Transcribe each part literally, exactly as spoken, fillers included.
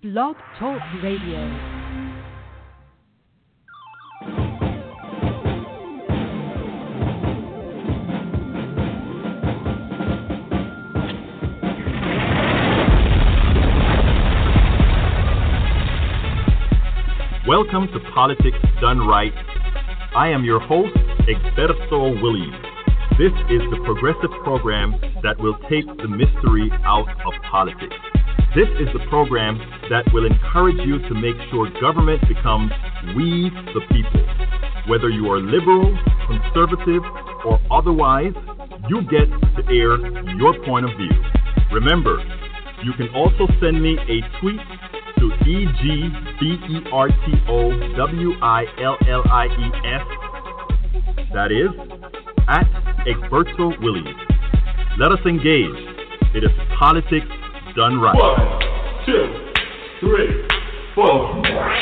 Blog Talk Radio. Welcome to Politics Done Right. I am your host, Egberto Willies. This is the progressive program that will take the mystery out of politics. This is the program that will encourage you to make sure government becomes we the people. Whether you are liberal, conservative, or otherwise, you get to air your point of view. Remember, you can also send me a tweet to E G B E R T O W I L L I E S. That is, at Egberto Willies. Let us engage. It is politics done right. One, two, three, four.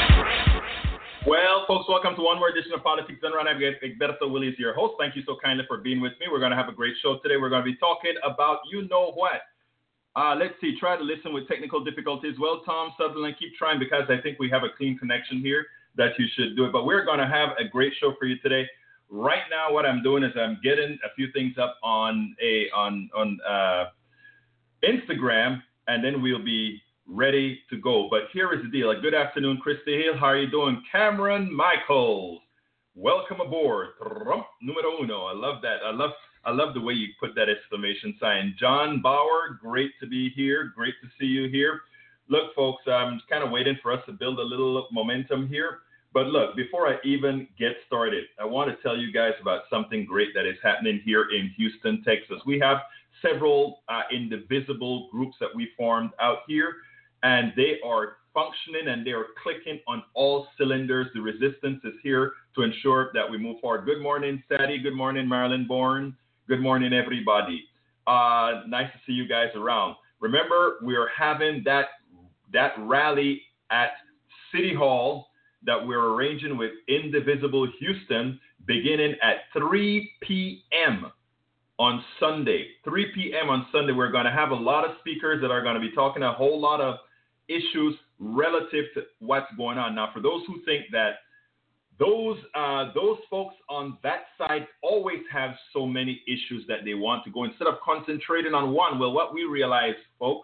Well, folks, welcome to one more edition of Politics Done Right. I'm Egberto Willies, your host. Thank you so kindly for being with me. We're going to have a great show today. We're going to be talking about you know what. Uh, let's see, try to listen with technical difficulties. Well, Tom Sutherland, keep trying because I think we have a clean connection here that you should do it. But we're going to have a great show for you today. Right now, what I'm doing is I'm getting a few things up on a on on uh, Instagram, and then we'll be ready to go. But here is the deal. Good afternoon, Christy Hill. How are you doing? Cameron Michaels, welcome aboard. Trump numero uno. I love that. I love I love the way you put that exclamation sign. John Bauer, great to be here. Great to see you here. Look, folks, I'm kind of waiting for us to build a little momentum here. But look, before I even get started, I want to tell you guys about something great that is happening here in Houston, Texas. We have several uh, indivisible groups that we formed out here, and they are functioning and they are clicking on all cylinders. The resistance is here to ensure that we move forward. Good morning, Sadie. Good morning, Marilyn Bourne. Good morning, everybody. Uh, nice to see you guys around. Remember, we are having that that rally at City Hall that we're arranging with Indivisible Houston beginning at three p.m. on Sunday. three p.m. on Sunday, we're going to have a lot of speakers that are going to be talking a whole lot of issues relative to what's going on. Now, for those who think that those uh, those folks on that side always have so many issues that they want to go, instead of concentrating on one, well, what we realize, folks,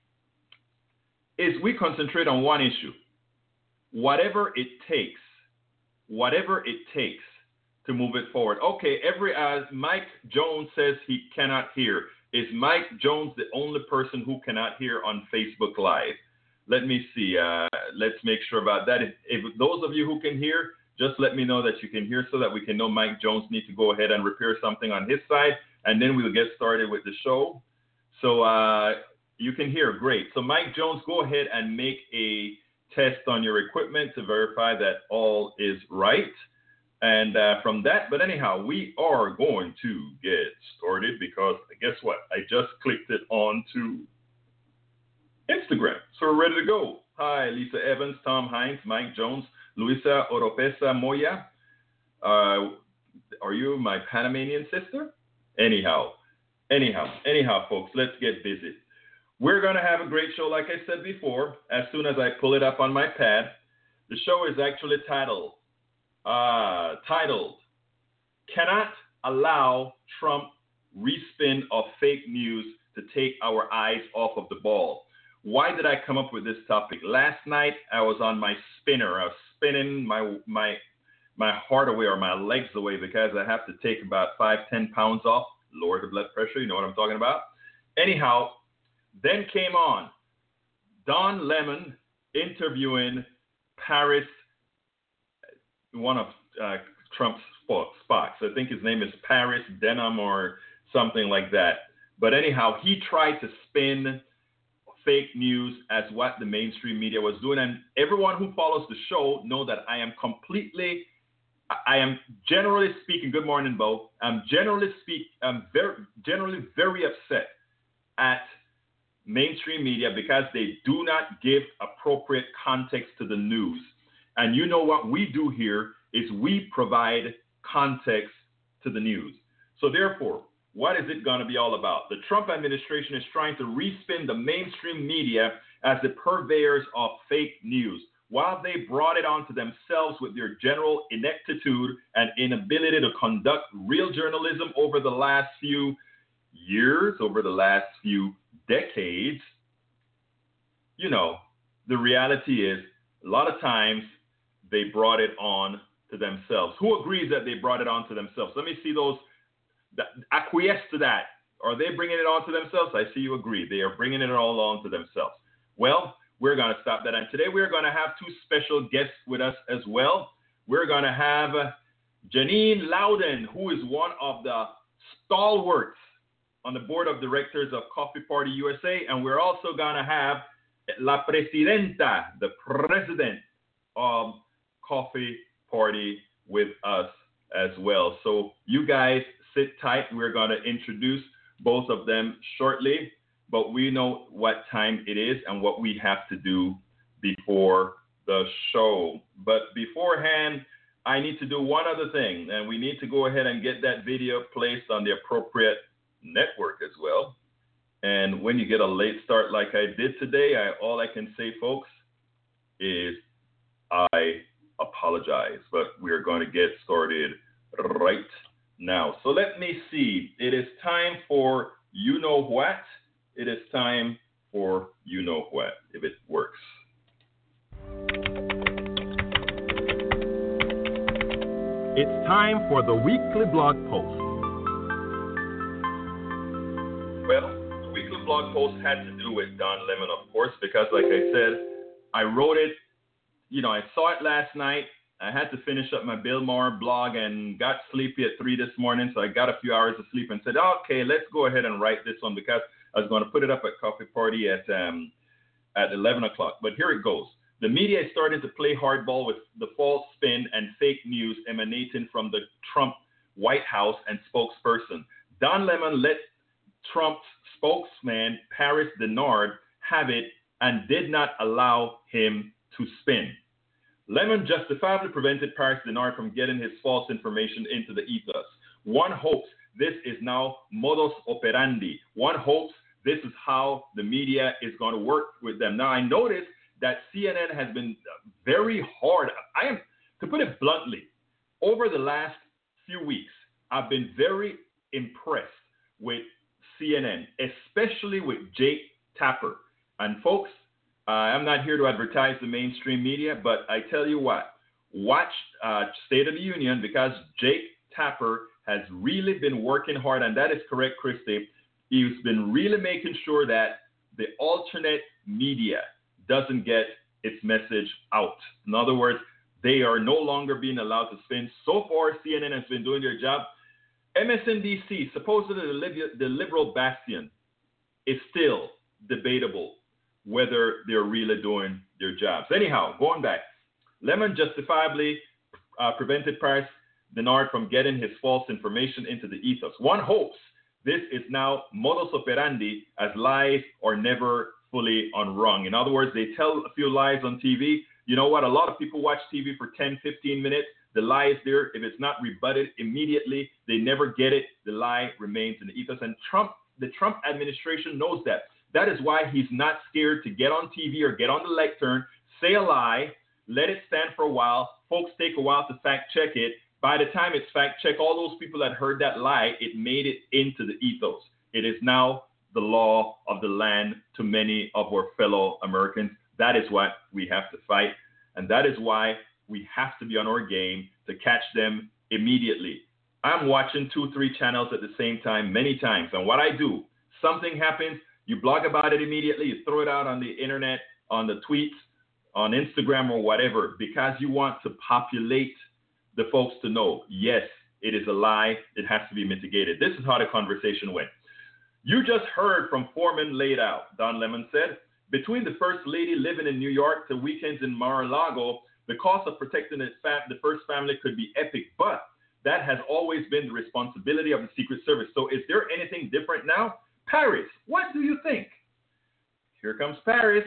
is we concentrate on one issue. Whatever it takes, whatever it takes to move it forward. Okay, every as Mike Jones says he cannot hear. Is Mike Jones the only person who cannot hear on Facebook Live? Let me see. Uh, let's make sure about that. If, if those of you who can hear, just let me know that you can hear so that we can know Mike Jones needs to go ahead and repair something on his side, and then we'll get started with the show. So uh, you can hear. Great. So Mike Jones, go ahead and make a test on your equipment to verify that all is right. And uh, from that, but anyhow, we are going to get started because guess what? I just clicked it on to Instagram. So we're ready to go. Hi, Lisa Evans, Tom Hines, Mike Jones, Luisa Oropesa Moya. Uh, are you my Panamanian sister? Anyhow, anyhow, anyhow, folks, let's get busy. We're going to have a great show, like I said before, as soon as I pull it up on my pad. The show is actually titled, uh, titled, Cannot Allow Trump Respin of Fake News to Take Our Eyes Off of the Ball. Why did I come up with this topic? Last night, I was on my spinner. I was spinning my my my heart away or my legs away because I have to take about five, ten pounds off, lower the blood pressure. You know what I'm talking about? Anyhow, then came on Don Lemon interviewing Paris, one of uh, Trump's spots. I think his name is Paris Denham or something like that. But anyhow, he tried to spin fake news as what the mainstream media was doing. And everyone who follows the show know that I am completely, I am generally speaking, good morning, Bo. I'm generally speak, I'm very, generally very upset at mainstream media because they do not give appropriate context to the news. And you know what we do here is we provide context to the news. So therefore, what is it going to be all about? The Trump administration is trying to respin the mainstream media as the purveyors of fake news, while they brought it onto themselves with their general ineptitude and inability to conduct real journalism over the last few years, over the last few decades. You know, the reality is a lot of times they brought it on to themselves. Who agrees that they brought it on to themselves? Let me see those that acquiesce to that. Are they bringing it on to themselves? I see you agree. They are bringing it all on to themselves. Well, we're going to stop that. And today we're going to have two special guests with us as well. We're going to have Janine Loudon, who is one of the stalwarts on the board of directors of Coffee Party U S A. And we're also going to have La Presidenta, the president of Coffee Party, with us as well. So you guys sit tight. We're going to introduce both of them shortly, but we know what time it is and what we have to do before the show. But beforehand, I need to do one other thing, and we need to go ahead and get that video placed on the appropriate network as well. And when you get a late start like I did today, I, all I can say, folks, is I apologize, but we're going to get started right now. So let me see. It is time for You Know What. It is time for You Know What, if it works. It's time for the weekly blog post. Well, the weekly blog post had to do with Don Lemon, of course, because like I said, I wrote it, you know, I saw it last night. I had to finish up my Bill Maher blog and got sleepy at three this morning, so I got a few hours of sleep and said, okay, let's go ahead and write this one because I was going to put it up at Coffee Party at um, at eleven o'clock. But here it goes. The media is starting to play hardball with the false spin and fake news emanating from the Trump White House and spokesperson. Don Lemon let Trump's spokesman, Paris Denard, have it and did not allow him to spin. Lemon justifiably prevented Paris Denard from getting his false information into the ethos. One hopes this is now modus operandi. One hopes this is how the media is going to work with them. Now, I noticed that C N N has been very hard. I am, to put it bluntly, over the last few weeks, I've been very impressed with C N N, especially with Jake Tapper. And folks, uh, I'm not here to advertise the mainstream media, but I tell you what, watch uh, State of the Union, because Jake Tapper has really been working hard, and that is correct, Christy. He's been really making sure that the alternate media doesn't get its message out. In other words, they are no longer being allowed to spin. So far, C N N has been doing their job. M S N B C, supposedly the liberal bastion, is still debatable whether they're really doing their jobs. Anyhow, going back, Lemon justifiably uh, prevented Paris Denard from getting his false information into the ethos. One hopes this is now modus operandi, as lies are never fully unrung. In other words, they tell a few lies on T V. You know what? A lot of people watch T V for ten, fifteen minutes. The lie is there. If it's not rebutted immediately, they never get it. The lie remains in the ethos. And Trump, the Trump administration knows that. That is why he's not scared to get on T V or get on the lectern, say a lie, let it stand for a while. Folks take a while to fact check it. By the time it's fact checked, all those people that heard that lie, it made it into the ethos. It is now the law of the land to many of our fellow Americans. That is what we have to fight. And that is why we have to be on our game to catch them immediately. I'm watching two, three channels at the same time many times. And what I do, something happens, you blog about it immediately, you throw it out on the internet, on the tweets, on Instagram or whatever, because you want to populate the folks to know, yes, it is a lie. It has to be mitigated. This is how the conversation went. You just heard from Foreman laid out, Don Lemon said. Between the first lady living in New York to weekends in Mar-a-Lago, the cost of protecting the first family could be epic, but that has always been the responsibility of the Secret Service. So is there anything different now? Paris, what do you think? Here comes Paris.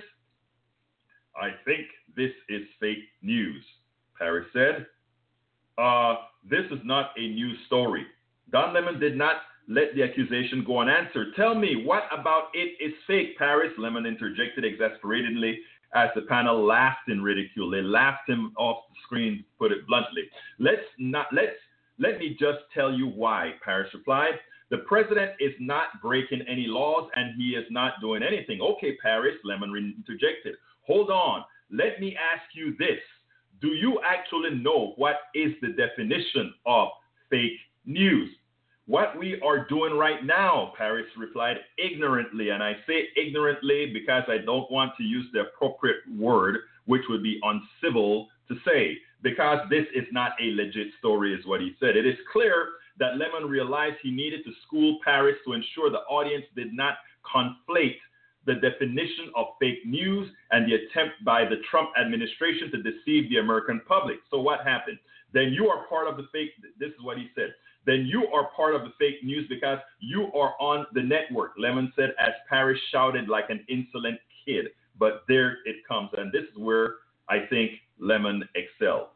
I think this is fake news, Paris said. Uh, this is not a news story. Don Lemon did not let the accusation go unanswered. Tell me, what about it is fake, Paris? Lemon interjected exasperatedly as the panel laughed in ridicule. They laughed him off the screen, put it bluntly. Let's not, let's, let me just tell you why, Paris replied. The president is not breaking any laws and he is not doing anything. Okay, Paris, Lemon interjected. Hold on. Let me ask you this. Do you actually know what is the definition of fake news? What we are doing right now, Paris replied ignorantly, and I say ignorantly because I don't want to use the appropriate word, which would be uncivil to say, because this is not a legit story, is what he said. It is clear that Lemon realized he needed to school Paris to ensure the audience did not conflate the definition of fake news and the attempt by the Trump administration to deceive the American public. So what happened? Then you are part of the fake, this is what he said. Then you are part of the fake news because you are on the network, Lemon said as Paris shouted like an insolent kid. But there it comes, and this is where I think Lemon excelled.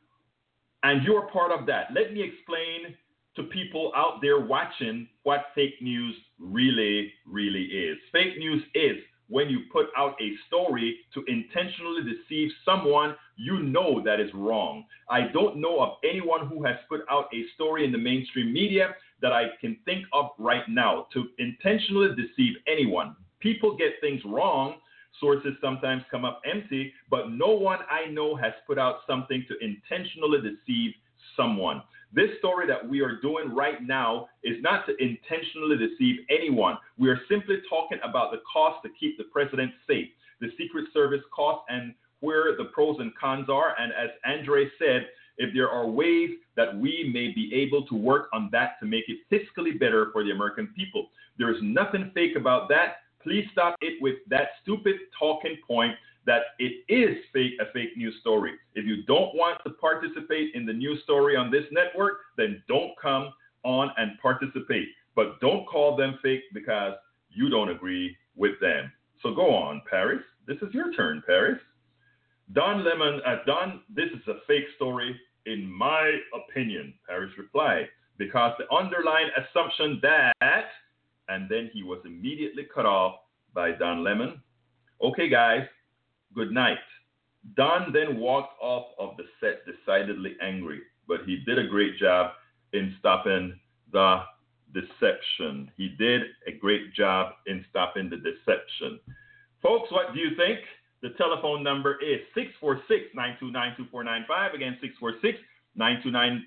And you're part of that. Let me explain to people out there watching what fake news really, really is. Fake news is when you put out a story to intentionally deceive someone you know that is wrong. I don't know of anyone who has put out a story in the mainstream media that I can think of right now to intentionally deceive anyone. People get things wrong. Sources sometimes come up empty, but no one I know has put out something to intentionally deceive someone. This story that we are doing right now is not to intentionally deceive anyone. We are simply talking about the cost to keep the president safe, the Secret Service cost, and where the pros and cons are. And as Andre said, if there are ways that we may be able to work on that to make it fiscally better for the American people. There is nothing fake about that. Please stop it with that stupid talking point that it is fake, a fake news story. If you don't want to participate in the news story on this network, then don't come on and participate. But don't call them fake because you don't agree with them. So go on, Paris. This is your turn, Paris. Don Lemon, uh, Don, this is a fake story in my opinion, Paris replied, because the underlying assumption that, and then he was immediately cut off by Don Lemon. Okay, guys. Good night. Don then walked off of the set decidedly angry, but he did a great job in stopping the deception. He did a great job in stopping the deception. Folks, what do you think? The telephone number is six four six, nine two nine, two four nine five. Again, six four six, nine two nine,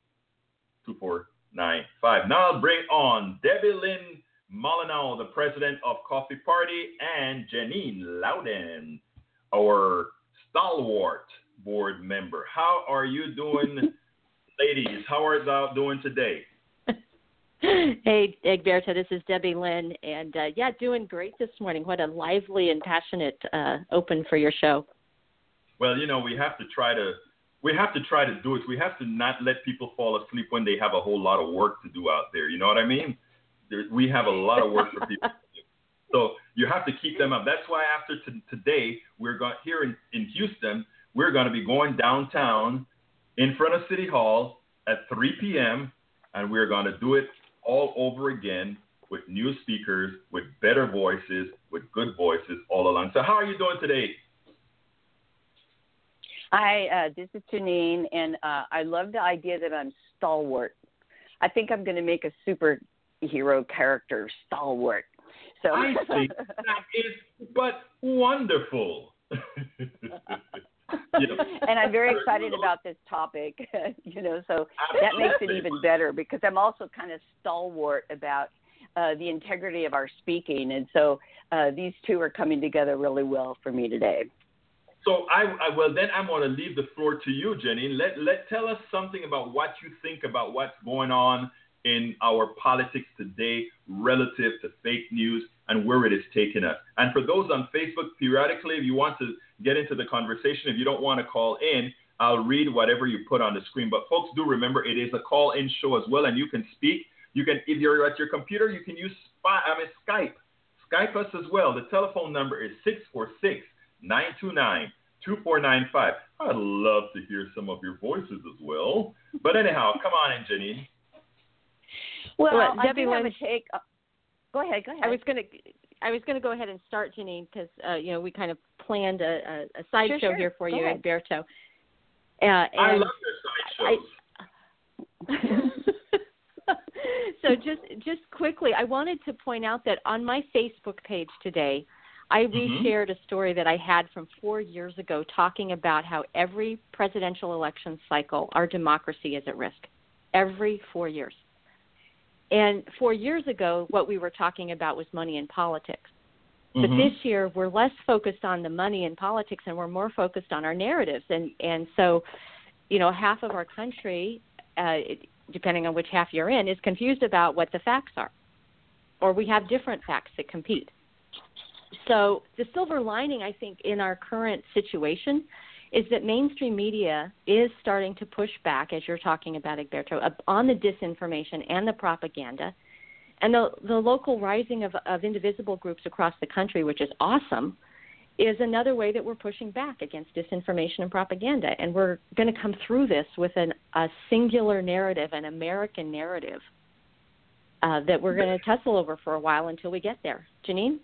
two four nine five. Now I'll bring on Debbie Lynn Molyneux, the president of Coffee Party, and Janine Loudon, our stalwart board member. How are you doing, ladies? How are you doing today? Hey, Egberto, this is Debbie Lynn, and uh, yeah, doing great this morning. What a lively and passionate uh, open for your show. Well, you know, we have to try to we have to try to do it. We have to not let people fall asleep when they have a whole lot of work to do out there. You know what I mean? There, we have a lot of work for people to do. So you have to keep them up. That's why after t- today, we're going here in, in Houston, we're going to be going downtown in front of City Hall at three p.m., and we're going to do it all over again with new speakers, with better voices, with good voices all along. So how are you doing today? Hi, uh, this is Janine, and uh, I love the idea that I'm stalwart. I think I'm going to make a superhero character, Stalwart. So I think that is but wonderful. You know, and I'm very excited about this topic, you know, so that makes it even better because I'm also kind of stalwart about uh, the integrity of our speaking. And so uh, these two are coming together really well for me today. So I, I well, then I'm going to leave the floor to you, Jenny. Let, let tell us something about what you think about what's going on in our politics today relative to fake news and where it is taking us. And for those on Facebook, periodically, if you want to get into the conversation, if you don't want to call in, I'll read whatever you put on the screen. But folks, do remember it is a call-in show as well, and you can speak. You can, if you're at your computer, you can use Spy, I mean, Skype. Skype us as well. The telephone number is six four six, nine two nine, two four nine five. I'd love to hear some of your voices as well. But anyhow, come on in, Janine. Well, well I Debbie do Lynn, have a take. Uh, go ahead. Go ahead. I was going to. I was going to go ahead and start, Janine, because uh, you know we kind of planned a, a, a side sure, show sure. here for go you, ahead. Egberto. Uh, and I love your side shows. I, so just just quickly, I wanted to point out that on my Facebook page today, I Mm-hmm. reshared a story that I had from four years ago talking about how every presidential election cycle, our democracy is at risk. Every four years. And four years ago, what we were talking about was money in politics. But Mm-hmm. this year, we're less focused on the money in politics, and we're more focused on our narratives. And, and so, you know, half of our country, uh, depending on which half you're in, is confused about what the facts are. Or we have different facts that compete. So the silver lining, I think, in our current situation is that mainstream media is starting to push back, as you're talking about, Egberto, on the disinformation and the propaganda. And the, the local rising of, of indivisible groups across the country, which is awesome, is another way that we're pushing back against disinformation and propaganda. And we're going to come through this with an, a singular narrative, an American narrative, uh, that we're going to tussle over for a while until we get there. Janine?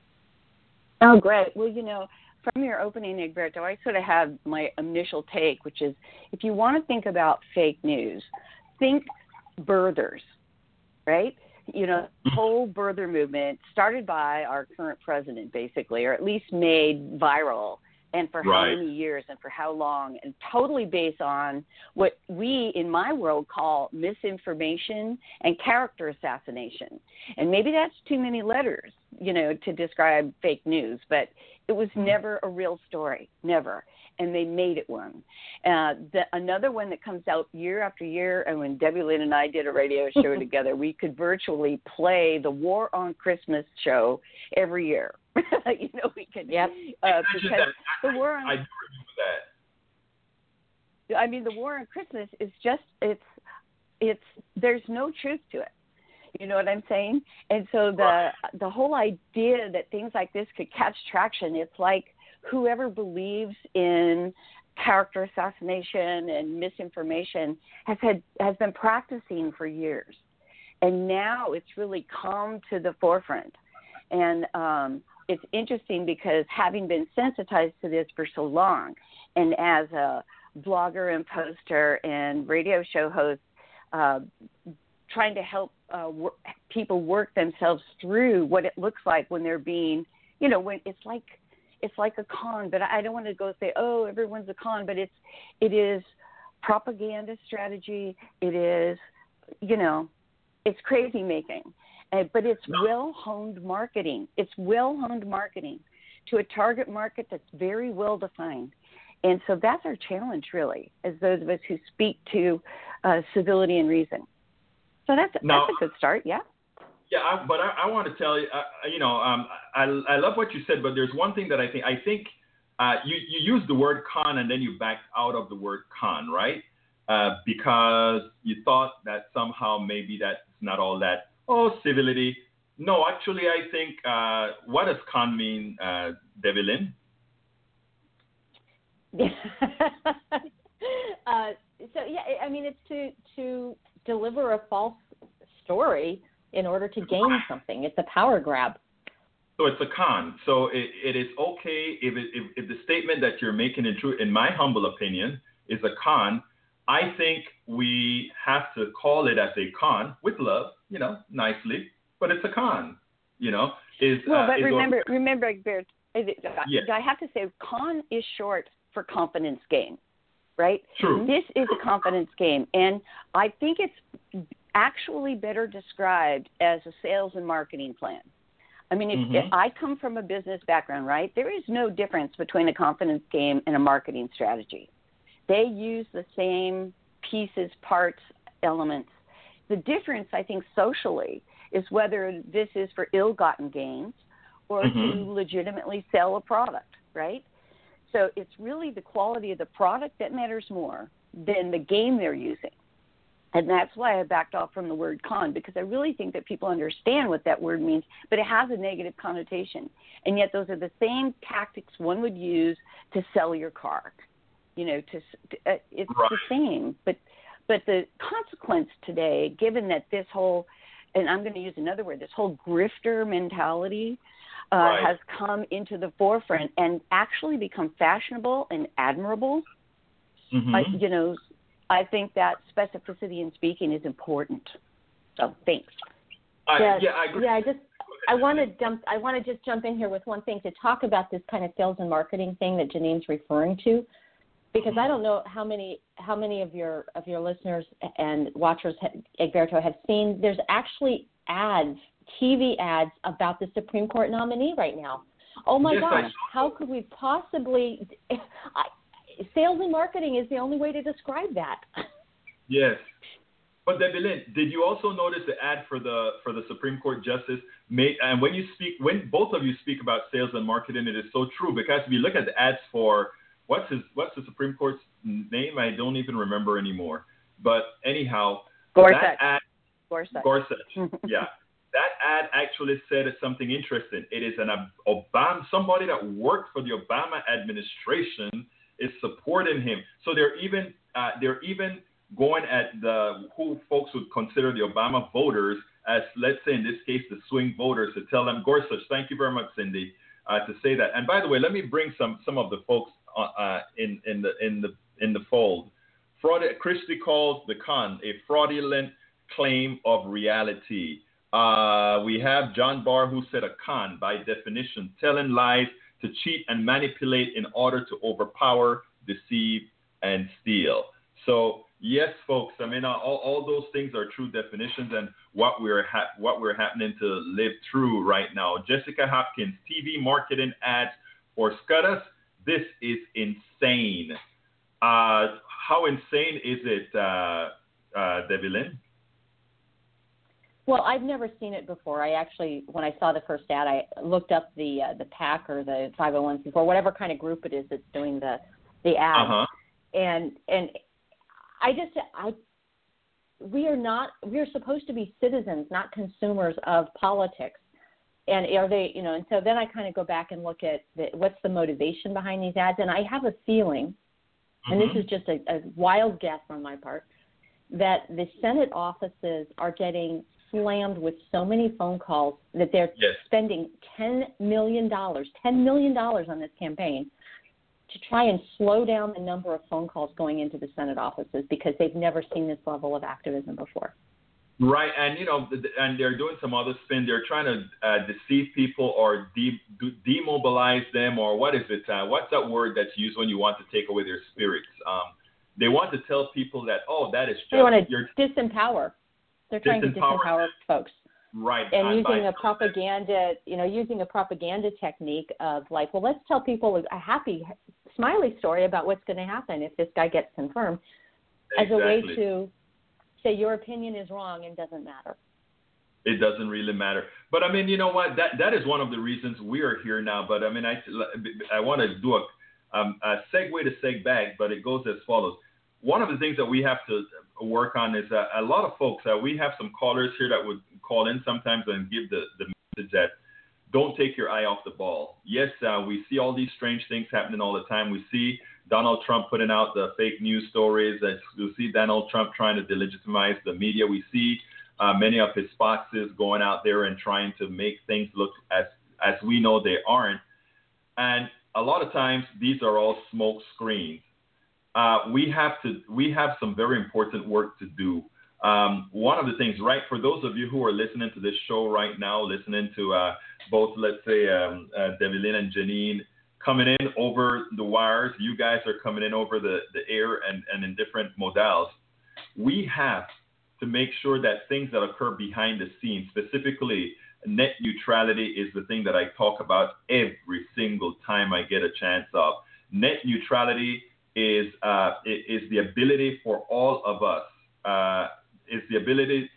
Oh, great. Well, you know, from your opening, Egberto, I sort of have my initial take, which is if you want to think about fake news, think birthers, right? You know, the whole birther movement started by our current president, basically, or at least made viral, and for Right. how many years and for how long, and totally based on what we in my world call misinformation and character assassination. And maybe that's too many letters, you know, to describe fake news, but it was never a real story, never. And they made it one. Uh, the, another one that comes out year after year, and when Debbie Lynn and I did a radio show together, we could virtually play the War on Christmas show every year. you know, we could. Yep. Uh, because that. the War on, I do remember that. I mean, the War on Christmas is just, it's, it's, there's no truth to it. You know what I'm saying? And so the Right. the whole idea that things like this could catch traction, it's like whoever believes in character assassination and misinformation has had has been practicing for years, and now it's really come to the forefront. And um, it's interesting because having been sensitized to this for so long, and as a blogger and poster and radio show host, uh, trying to help uh, work, people work themselves through what it looks like when they're being, you know, when it's like it's like a con. But I don't want to go say, oh, everyone's a con. But it's it is propaganda strategy. It is, you know, it's crazy making, uh, but it's well honed marketing. It's well honed marketing to a target market that's very well defined. And so that's our challenge, really, as those of us who speak to uh, civility and reason. So that's Now, that's a good start, yeah. Yeah, I, but I, I want to tell you, uh, you know, um, I, I love what you said, but there's one thing that I think, I think uh, you, you used the word con and then you backed out of the word con, right? Uh, because you thought that somehow maybe that's not all that, oh, civility. No, actually, I think, uh, what does con mean, uh, Debbie Lynn? uh, so, yeah, I mean, it's to, to deliver a false story in order to gain something. It's a power grab. So it's a con. So it, it is okay if, it, if if the statement that you're making in true, in my humble opinion, is a con. I think we have to call it as a con with love, you know, nicely. But it's a con, you know. Is well, uh, but is remember, all, remember, Bert, yes. I have to say, con is short for confidence game, right? True. This is a confidence game, and I think it's actually better described as a sales and marketing plan. I mean, if, Mm-hmm. if I come from a business background, right, there is no difference between a confidence game and a marketing strategy. They use the same pieces, parts, elements. The difference, I think, socially is whether this is for ill-gotten gains or Mm-hmm. to legitimately sell a product, right? So it's really the quality of the product that matters more than the game they're using. And that's why I backed off from the word con, because I really think that people understand what that word means, but it has a negative connotation. And yet those are the same tactics one would use to sell your car. You know, to, to uh, it's right. the same. But but the consequence today, given that this whole and I'm going to use another word, this whole grifter mentality uh, right. has come into the forefront and actually become fashionable and admirable. Mm-hmm. I, you know, I think that specificity in speaking is important. So thanks. I, yeah, yeah, I agree. Yeah, I just I want to jump. I want to just jump in here with one thing to talk about this kind of sales and marketing thing that Janine's referring to, because mm-hmm. I don't know how many how many of your of your listeners and watchers, Egberto, have seen. There's actually ads, T V ads about the Supreme Court nominee right now. Oh my yes, gosh, how could we possibly? I, sales and marketing is the only way to describe that. Yes. But Debbie Lynn, did you also notice the ad for the for the Supreme Court justice? Made, and when you speak, when both of you speak about sales and marketing, it is so true, because if you look at the ads for what's his what's the Supreme Court's name, I don't even remember anymore. But anyhow, Gorsuch. that ad, Gorsuch. Gorsuch, yeah, that ad actually said something interesting. It is an Obama, somebody that worked for the Obama administration is supporting him. So they're even uh, they're even going at the who folks would consider the Obama voters as, let's say in this case, the swing voters, to tell them, Gorsuch, thank you very much, Cindy, uh, to say that. And by the way, let me bring some some of the folks uh, uh, in in the in the in the fold. Fraud, Christie calls the con a fraudulent claim of reality. Uh, we have John Barr, who said a con, by definition, telling lies to cheat and manipulate in order to overpower, deceive, and steal. So yes, folks, I mean, all, all those things are true definitions, and what we're ha- what we're happening to live through right now. Jessica Hopkins, T V marketing ads for SCOTUS. This is insane. Uh, how insane is it, uh, uh, Debbie Lynn? Well, I've never seen it before. I actually, when I saw the first ad, I looked up the uh, the PAC or the five oh one c four, whatever kind of group it is that's doing the the ad, uh-huh. and and I just I we are not we are supposed to be citizens, not consumers of politics. And are they, you know? And so then I kind of go back and look at the, what's the motivation behind these ads, and I have a feeling, mm-hmm. and this is just a, a wild guess on my part, that the Senate offices are getting slammed with so many phone calls that they're yes. spending ten million dollars, ten million dollars on this campaign to try and slow down the number of phone calls going into the Senate offices, because they've never seen this level of activism before. Right, and you know, and they're doing some other spin. They're trying to uh, deceive people or de- demobilize them, or what is it? Uh, what's that word that's used when you want to take away their spirits? Um, they want to tell people that, oh, that is just... They want to you're, disempower. They're trying disempower, to disempower folks. Right. And using a propaganda, you know, using a propaganda technique of like, well, let's tell people a happy, smiley story about what's going to happen if this guy gets confirmed, exactly. as a way to say your opinion is wrong and doesn't matter. It doesn't really matter. But I mean, you know what? That that is one of the reasons we are here now. But I mean, I I want to do a, um, a segue to seg back, but it goes as follows. One of the things that we have to work on is uh, a lot of folks. Uh, we have some callers here that would call in sometimes and give the, the message that don't take your eye off the ball. Yes, uh, we see all these strange things happening all the time. We see Donald Trump putting out the fake news stories. We see Donald Trump trying to delegitimize the media. We see uh, many of his sponsors going out there and trying to make things look as as we know they aren't. And a lot of times these are all smoke screens. Uh, we have to we have some very important work to do. Um, one of the things, right, for those of you who are listening to this show right now, listening to uh, both, let's say, um, uh, Debbie Lynn and Janine coming in over the wires, you guys are coming in over the, the air and, and in different modals. We have to make sure that things that occur behind the scenes, specifically net neutrality, is the thing that I talk about every single time I get a chance of. Net neutrality is uh, is the ability for all of us, uh, is the ability,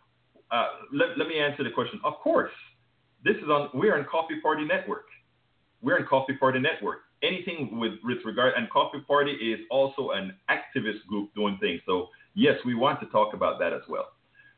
uh, let, let me answer the question. Of course, this is on, we're on Coffee Party Network. We're in Coffee Party Network. Anything with, with regard, and Coffee Party is also an activist group doing things. So yes, we want to talk about that as well.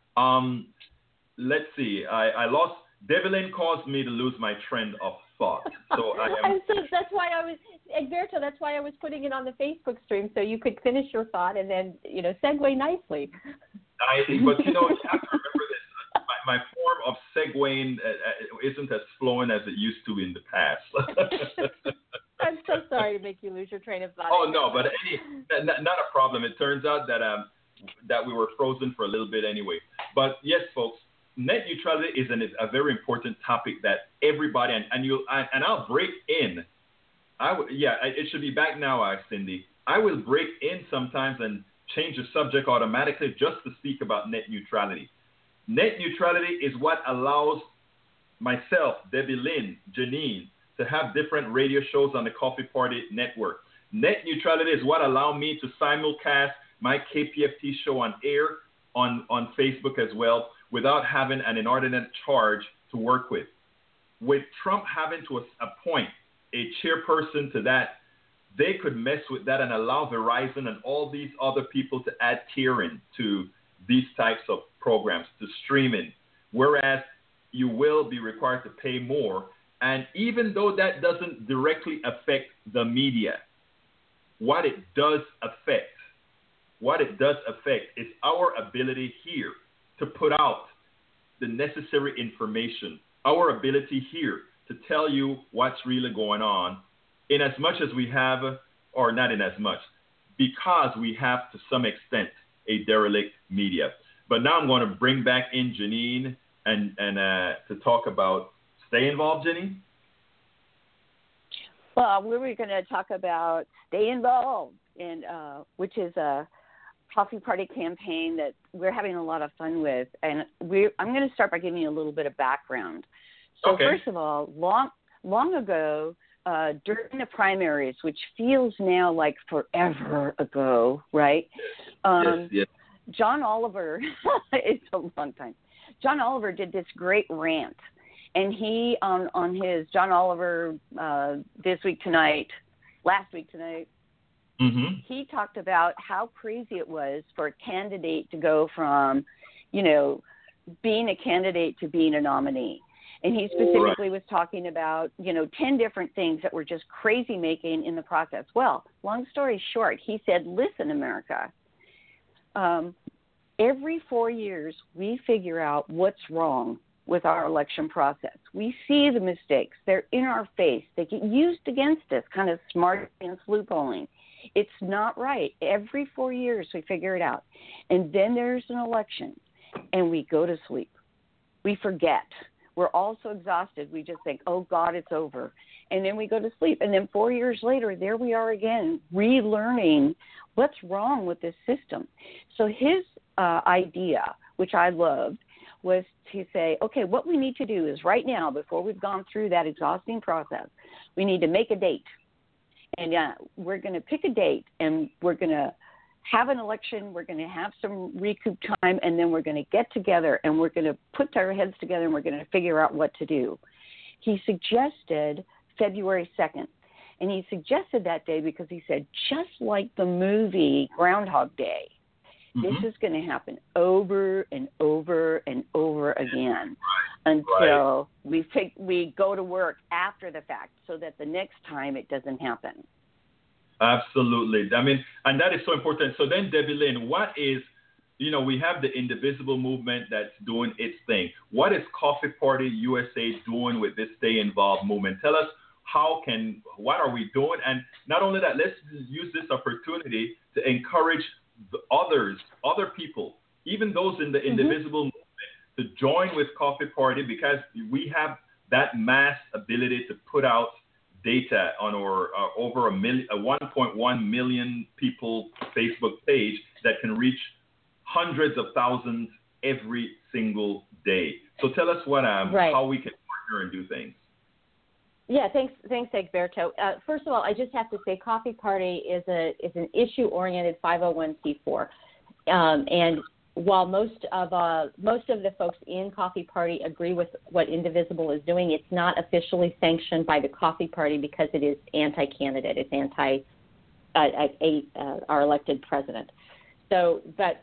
Um, let's see, I, I lost, Debbie Lynn caused me to lose my trend of thought. So I am, and so that's why I was, Egberto, that's why I was putting it on the Facebook stream, so you could finish your thought and then, you know, segue nicely. I think, but you know, you have to remember this. My, my form of segueing uh, isn't as flowing as it used to in the past. I'm so sorry to make you lose your train of thought. Oh no, but any, not, not a problem. It turns out that um that we were frozen for a little bit anyway. But yes, folks, net neutrality is an, a very important topic that everybody and and you and, and I'll break in. I w- yeah, it should be back now, uh, Cindy. I will break in sometimes and change the subject automatically just to speak about net neutrality. Net neutrality is what allows myself, Debbie Lynn, Janine, to have different radio shows on the Coffee Party Network. Net neutrality is what allowed me to simulcast my K P F T show on air on, on Facebook as well without having an inordinate charge to work with. With Trump having to appoint a chairperson to that, they could mess with that and allow Verizon and all these other people to add tiering to these types of programs, to streaming, whereas you will be required to pay more. And even though that doesn't directly affect the media, what it does affect, what it does affect is our ability here to put out the necessary information, our ability here to tell you what's really going on, in as much as we have, or not in as much, because we have to some extent a derelict media. But now I'm going to bring back in Janine and, and uh, to talk about, stay involved, Janine? Well, we were going to talk about Stay Involved, and uh, which is a coffee party campaign that we're having a lot of fun with. And we I'm going to start by giving you a little bit of background. So okay. First of all, long long ago, uh, during the primaries, which feels now like forever ago, right? Um, yes, yes. John Oliver, it's a long time. John Oliver did this great rant, and he on on his John Oliver uh, This Week Tonight, Last Week Tonight, mm-hmm. he talked about how crazy it was for a candidate to go from, you know, being a candidate to being a nominee. And he specifically was talking about, you know, ten different things that were just crazy making in the process. Well, long story short, he said, listen, America, um, every four years we figure out what's wrong with our election process. We see the mistakes. They're in our face. They get used against us, kind of smart against loopholing. It's not right. Every four years we figure it out. And then there's an election, and we go to sleep. We forget. We're all so exhausted, we just think, oh, God, it's over. And then we go to sleep. And then four years later, there we are again, relearning what's wrong with this system. So his uh, idea, which I loved, was to say, okay, what we need to do is right now, before we've gone through that exhausting process, we need to make a date. And uh, we're going to pick a date, and we're going to have an election, we're going to have some recoup time, and then we're going to get together and we're going to put our heads together and we're going to figure out what to do. He suggested February second, and he suggested that day because he said, just like the movie Groundhog Day, mm-hmm. this is going to happen over and over and over again until right. we pick, we go to work after the fact so that the next time it doesn't happen. Absolutely. I mean, and that is so important. So then, Debbie Lynn, what is, you know, we have the Indivisible movement that's doing its thing. What is Coffee Party U S A doing with this Stay Involved movement? Tell us how can, what are we doing? And not only that, let's use this opportunity to encourage the others, other people, even those in the mm-hmm. Indivisible movement, to join with Coffee Party, because we have that mass ability to put out data on our uh, over a million, a one point one million people Facebook page that can reach hundreds of thousands every single day. So tell us what um, right. how we can partner and do things. Yeah, thanks, thanks, Egberto. Uh, first of all, I just have to say, Coffee Party is a is an issue-oriented five oh one c four, um, and while most of uh, most of the folks in Coffee Party agree with what Indivisible is doing, it's not officially sanctioned by the Coffee Party because it is anti-candidate. It's anti uh, a, uh, our elected president. So, but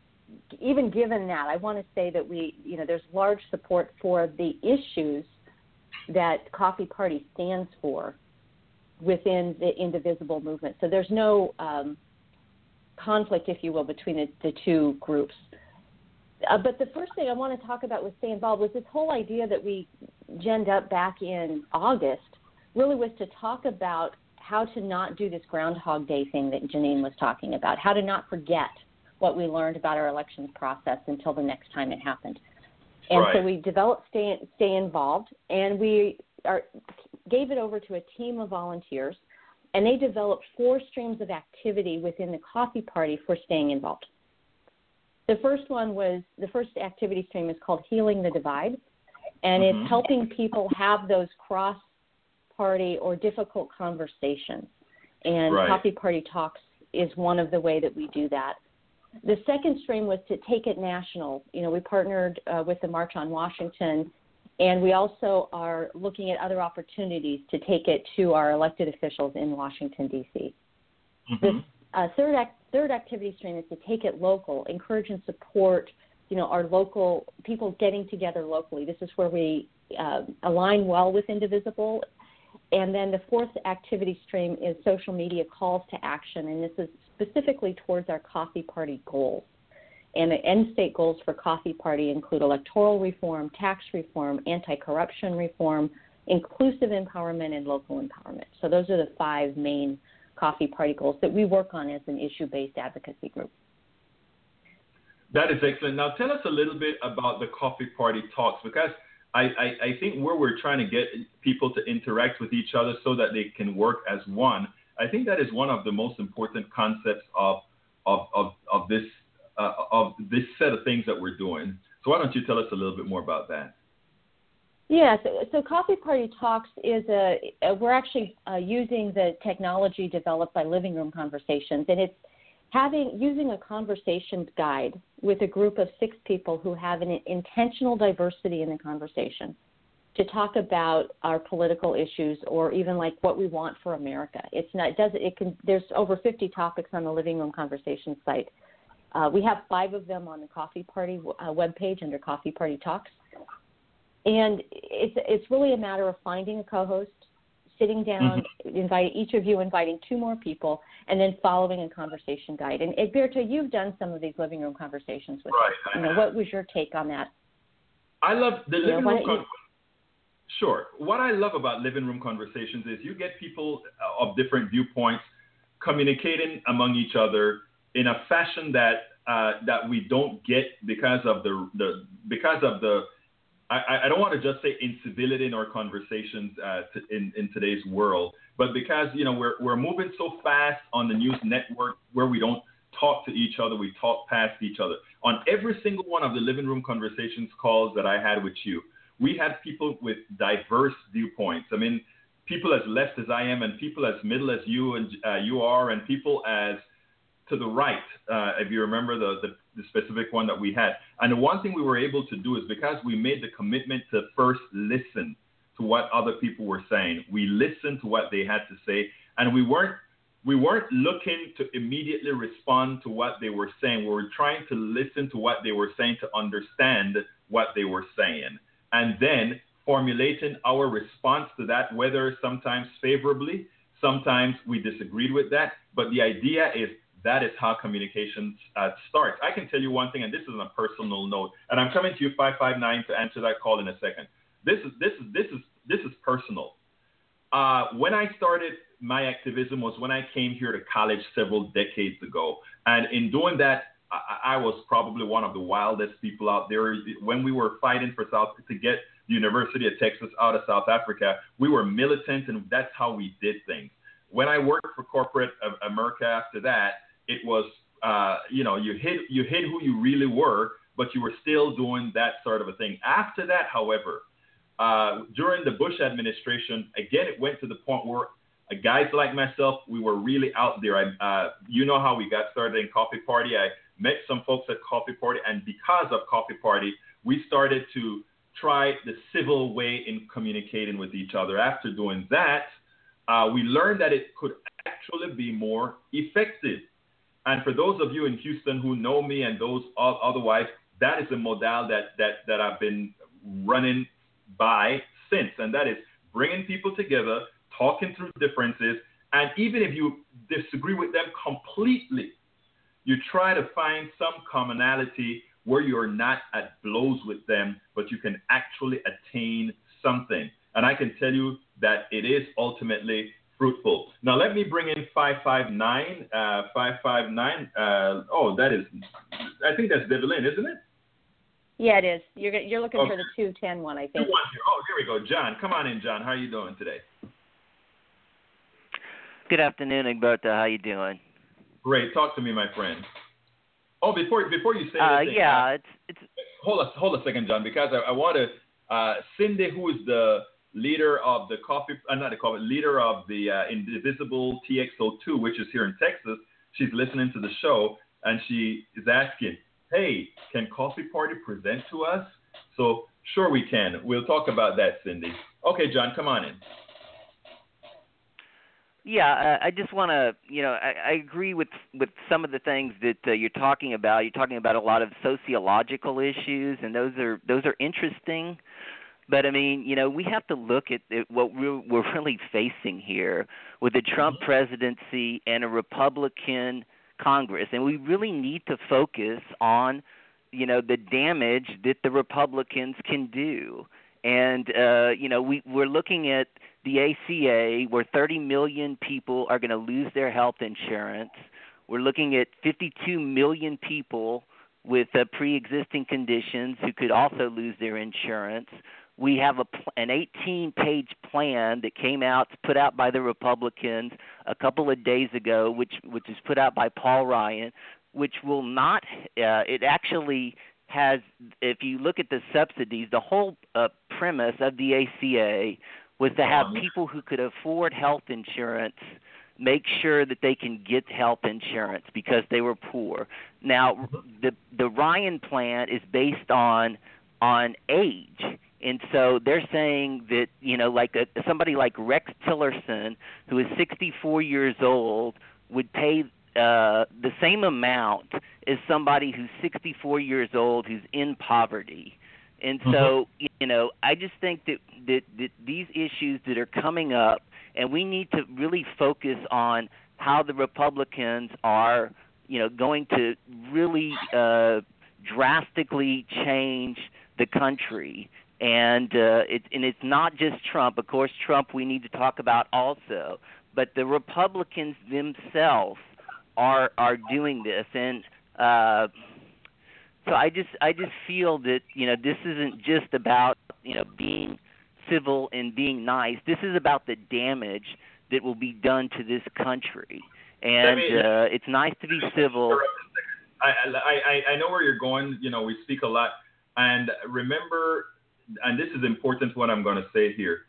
even given that, I want to say that we, you know, there's large support for the issues that Coffee Party stands for within the Indivisible movement. So there's no um, conflict, if you will, between the, the two groups. Uh, but the first thing I want to talk about with Stay Involved was this whole idea that we genned up back in August really was to talk about how to not do this Groundhog Day thing that Janine was talking about, how to not forget what we learned about our elections process until the next time it happened. And right. so we developed Stay, Stay Involved, and we are, gave it over to a team of volunteers, and they developed four streams of activity within the Coffee Party for staying involved. The first one was, the first activity stream is called Healing the Divide, and mm-hmm. it's helping people have those cross-party or difficult conversations. And right. Coffee Party Talks is one of the way that we do that. The second stream was to take it national. You know, we partnered uh, with the March on Washington, and we also are looking at other opportunities to take it to our elected officials in Washington, D C Mm-hmm. The uh, third, act, third activity stream is to take it local, encourage and support, you know, our local people getting together locally. This is where we uh, align well with Indivisible. And then the fourth activity stream is social media calls to action, and this is specifically towards our Coffee Party goals. And the end state goals for Coffee Party include electoral reform, tax reform, anti-corruption reform, inclusive empowerment, and local empowerment. So those are the five main Coffee Party goals that we work on as an issue-based advocacy group. That is excellent. Now tell us a little bit about the Coffee Party Talks, because I, I, I think where we're trying to get people to interact with each other so that they can work as one, I think that is one of the most important concepts of of of, of this uh, of this set of things that we're doing. So why don't you tell us a little bit more about that? Yeah, so, so Coffee Party Talks is a, a we're actually uh, using the technology developed by Living Room Conversations, and it's having using a conversations guide with a group of six people who have an intentional diversity in the conversation to talk about our political issues or even like what we want for America. It's not, it does, it can, there's over fifty topics on the Living Room Conversations site. Uh, we have five of them on the Coffee Party uh, webpage under Coffee Party Talks. And it's, it's really a matter of finding a co-host, sitting down, mm-hmm. invite each of you inviting two more people, and then following a conversation guide. And Egberto, you've done some of these living room conversations with right, us. You know, what was your take on that? I love the living yeah, room. Con- you... Sure. What I love about living room conversations is you get people of different viewpoints communicating among each other in a fashion that uh, that we don't get because of the the because of the I, I don't want to just say incivility in our conversations uh, to, in, in today's world, but because, you know, we're, we're moving so fast on the news network where we don't talk to each other, we talk past each other. On every single one of the living room conversations calls that I had with you, we had people with diverse viewpoints. I mean, people as left as I am and people as middle as you and uh, you are and people as to the right, uh, if you remember the, the, the specific one that we had. And the one thing we were able to do is because we made the commitment to first listen to what other people were saying. We listened to what they had to say, and we weren't we weren't looking to immediately respond to what they were saying. We were trying to listen to what they were saying to understand what they were saying, and then formulating our response to that, whether sometimes favorably, sometimes we disagreed with that. But the idea is that is how communication uh, starts. I can tell you one thing, and this is on a personal note, and I'm coming to you five five nine to answer that call in a second. This is this is this is this is personal. Uh, when I started my activism was when I came here to college several decades ago, and in doing that, I, I was probably one of the wildest people out there. When we were fighting for South to get the University of Texas out of South Africa, we were militant, and that's how we did things. When I worked for corporate America after that, it was, uh, you know, you hid, you hid who you really were, but you were still doing that sort of a thing. After that, however, uh, during the Bush administration, again, it went to the point where uh, guys like myself, we were really out there. I, uh, you know how we got started in Coffee Party. I met some folks at Coffee Party, and because of Coffee Party, we started to try the civil way in communicating with each other. After doing that, uh, we learned that it could actually be more effective. And for those of you in Houston who know me and those otherwise, that is a model that, that, that I've been running by since. And that is bringing people together, talking through differences. And even if you disagree with them completely, you try to find some commonality where you're not at blows with them, but you can actually attain something. And I can tell you that it is ultimately fruitful. Now, let me bring in five five nine. Uh, five five nine. Uh, oh, that is, I think that's Devlin, isn't it? Yeah, it is. You're you're looking okay. for the two ten one, I think. two one zero. Oh, here we go. John, come on in, John. How are you doing today? Good afternoon, Egberto. How you doing? Great. Talk to me, my friend. Oh, before before you say uh, anything. Yeah, uh, it's it's. Hold a hold a second, John, because I, I want to. Uh, Cindy, who is the leader of the coffee, uh, not the coffee, leader of the uh, Indivisible T X O two, which is here in Texas. She's listening to the show, and she is asking, "Hey, can Coffee Party present to us?" So sure we can. We'll talk about that, Cindy. Okay, John, come on in. Yeah, I just want to, you know, I, I agree with with some of the things that uh, you're talking about. You're talking about a lot of sociological issues, and those are those are interesting. But I mean, you know, we have to look at, at what we're, we're really facing here with the Trump presidency and a Republican Congress, and we really need to focus on, you know, the damage that the Republicans can do. And uh, you know, we we're looking at the A C A, where thirty million people are going to lose their health insurance. We're looking at fifty-two million people with uh, pre-existing conditions who could also lose their insurance. We have a, an eighteen-page plan that came out, put out by the Republicans a couple of days ago, which which is put out by Paul Ryan, which will not. Uh, it actually has, if you look at the subsidies, the whole uh, premise of the A C A was to have people who could afford health insurance make sure that they can get health insurance because they were poor. Now, the the Ryan plan is based on on age. And so they're saying that, you know, like a, somebody like Rex Tillerson, who is sixty-four years old, would pay uh, the same amount as somebody who's sixty-four years old who's in poverty. And so, mm-hmm. you know, I just think that, that, that these issues that are coming up, and we need to really focus on how the Republicans are, you know, going to really uh, drastically change the country. And uh, it, and it's not just Trump. Of course, Trump we need to talk about also. But the Republicans themselves are are doing this. And uh, so I just I just feel that, you know, this isn't just about, you know, being civil and being nice. This is about the damage that will be done to this country. And uh, it's nice to be civil. I, I I know where you're going. You know, we speak a lot. And remember, and this is important what I'm going to say here.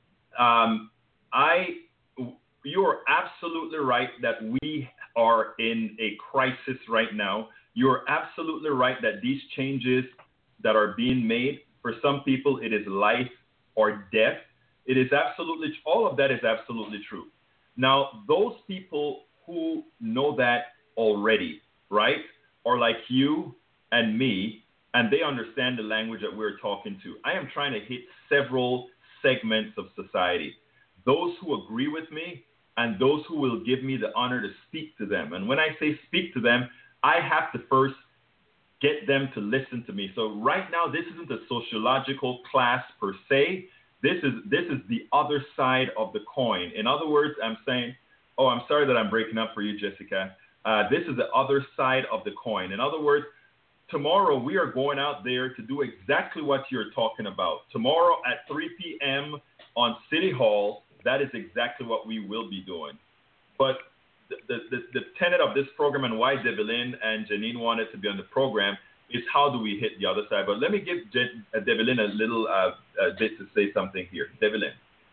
Um, I, you are absolutely right that we are in a crisis right now. You're absolutely right that these changes that are being made, for some people, it is life or death. It is absolutely, all of that is absolutely true. Now, those people who know that already, right, are like you and me, and they understand the language that we're talking to. I am trying to hit several segments of society. Those who agree with me and those who will give me the honor to speak to them. And when I say speak to them, I have to first get them to listen to me. So right now, this isn't a sociological class per se. This is this is the other side of the coin. In other words, I'm saying, oh, I'm sorry that I'm breaking up for you, Jessica. Uh, this is the other side of the coin. In other words, tomorrow we are going out there to do exactly what you're talking about. Tomorrow at three p.m. on City Hall, that is exactly what we will be doing. But the, the, the, the tenet of this program and why Devlin and Janine wanted to be on the program is how do we hit the other side. But let me give Jen, uh, Devlin a little uh, uh, bit to say something here. Devlin.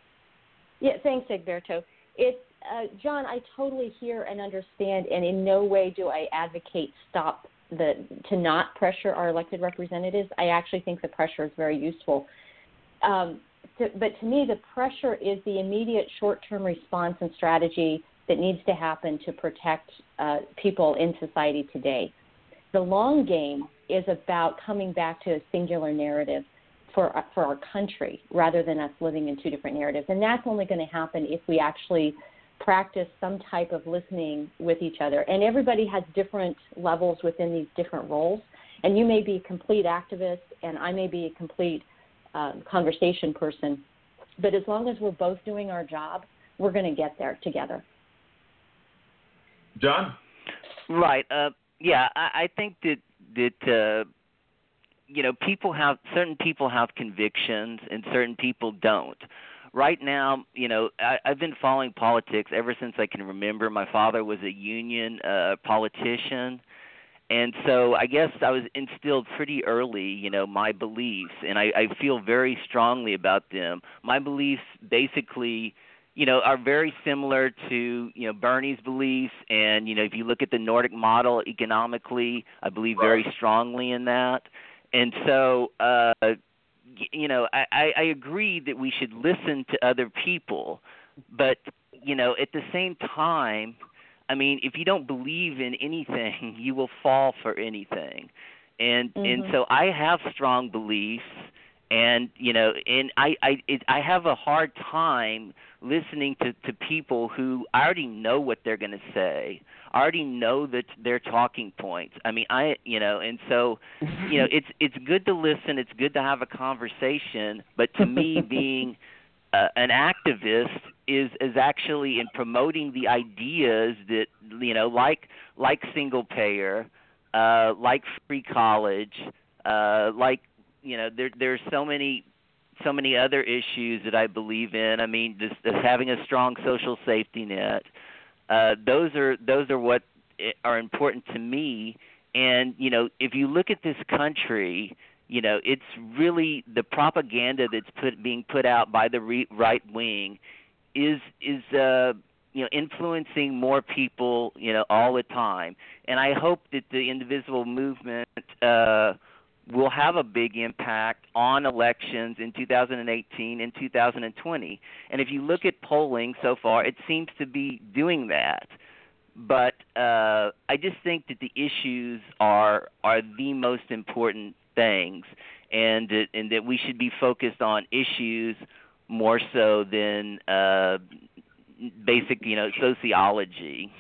Yeah, thanks, Egberto. It's, uh, John, I totally hear and understand, and in no way do I advocate stop the to not pressure our elected representatives. I actually think the pressure is very useful. Um, to, but to me, the pressure is the immediate short-term response and strategy that needs to happen to protect uh, people in society today. The long game is about coming back to a singular narrative for for our country rather than us living in two different narratives. And that's only going to happen if we actually practice some type of listening with each other. And everybody has different levels within these different roles. And you may be a complete activist, and I may be a complete um, conversation person. But as long as we're both doing our job, we're going to get there together. John? Right. Uh, yeah, I, I think that that uh, you know people have certain people have convictions and certain people don't. Right now, you know, I, I've been following politics ever since I can remember. My father was a union uh, politician, and so I guess I was instilled pretty early, you know, my beliefs, and I, I feel very strongly about them. My beliefs basically, you know, are very similar to, you know, Bernie's beliefs, and, you know, if you look at the Nordic model economically, I believe very strongly in that. And so, uh, you know, I, I agree that we should listen to other people, but, you know, at the same time, I mean, if you don't believe in anything, you will fall for anything. And mm-hmm. and so I have strong beliefs, and, you know, and I I, it, I have a hard time listening to, to people who I already know what they're going to say. I already know that their talking points. I mean, I, you know, and so, you know, it's it's good to listen. It's good to have a conversation. But to me, being uh, an activist is is actually in promoting the ideas that, you know, like like single payer, uh, like free college, uh, like, you know, there there's so many. so many other issues that I believe in. I mean, this, this having a strong social safety net. Uh, those are those are what are important to me. And, you know, if you look at this country, you know, it's really the propaganda that's put, being put out by the re- right wing is is uh, you know, influencing more people, you know, all the time. And I hope that the Indivisible movement uh, will have a big impact on elections in two thousand eighteen and two thousand twenty. And if you look at polling so far, it seems to be doing that. But uh, I just think that the issues are are the most important things, and that, and that we should be focused on issues more so than uh, basic, you know, sociology.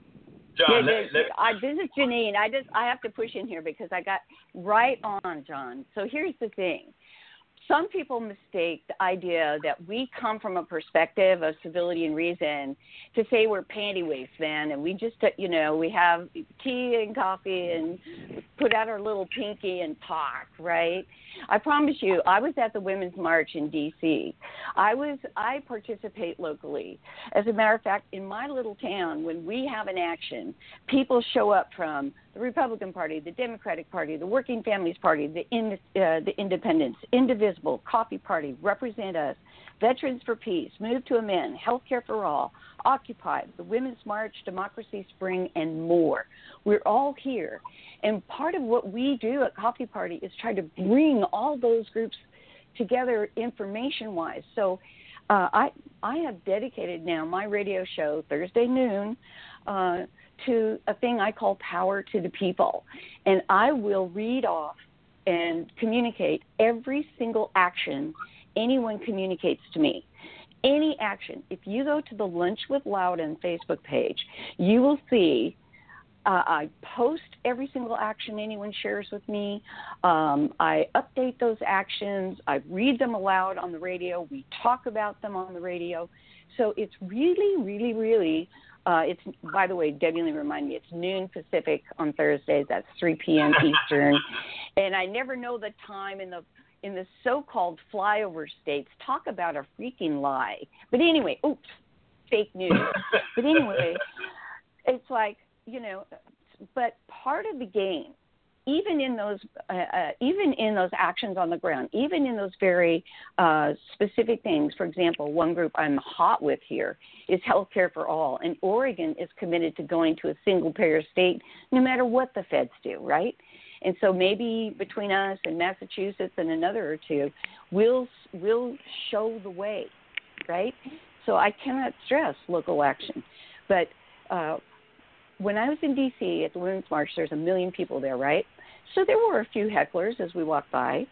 John, yeah, let, let, I, this is Janine. I just I have to push in here because I got right on, John. So here's the thing. Some people mistake the idea that we come from a perspective of civility and reason to say we're panty waifs, man, and we just, you know, we have tea and coffee and put out our little pinky and talk, right? I promise you, I was at the Women's March in D C I was, I participate locally. As a matter of fact, in my little town, when we have an action, people show up from the Republican Party, the Democratic Party, the Working Families Party, the in, uh, the Independents, Indivisible, Coffee Party, Represent Us, Veterans for Peace, Move to Amend, Healthcare for All, Occupy, the Women's March, Democracy Spring, and more. We're all here. And part of what we do at Coffee Party is try to bring all those groups together information-wise. So uh, I I have dedicated now my radio show, Thursday noon, uh, to a thing I call Power to the People. And I will read off and communicate every single action anyone communicates to me. Any action. If you go to the Lunch with Loudon Facebook page, you will see uh, I post every single action anyone shares with me. Um, I update those actions. I read them aloud on the radio. We talk about them on the radio. So it's really, really, really Uh, it's, by the way, Debbie Lee remind me, it's noon Pacific on Thursdays. That's three p.m. Eastern. And I never know the time in the in the so-called flyover states. Talk about a freaking lie. But anyway, oops, fake news. But anyway, it's like, you know, but part of the game, even in those uh, uh, even in those actions on the ground, even in those very uh, specific things. For example, one group I'm hot with here is Healthcare for All, and Oregon is committed to going to a single-payer state no matter what the feds do, right? And so maybe between us and Massachusetts and another or two, we'll we'll show the way, right? So I cannot stress local action, but uh, when I was in D C at the Women's March, there's a million people there, right? So there were a few hecklers as we walked by.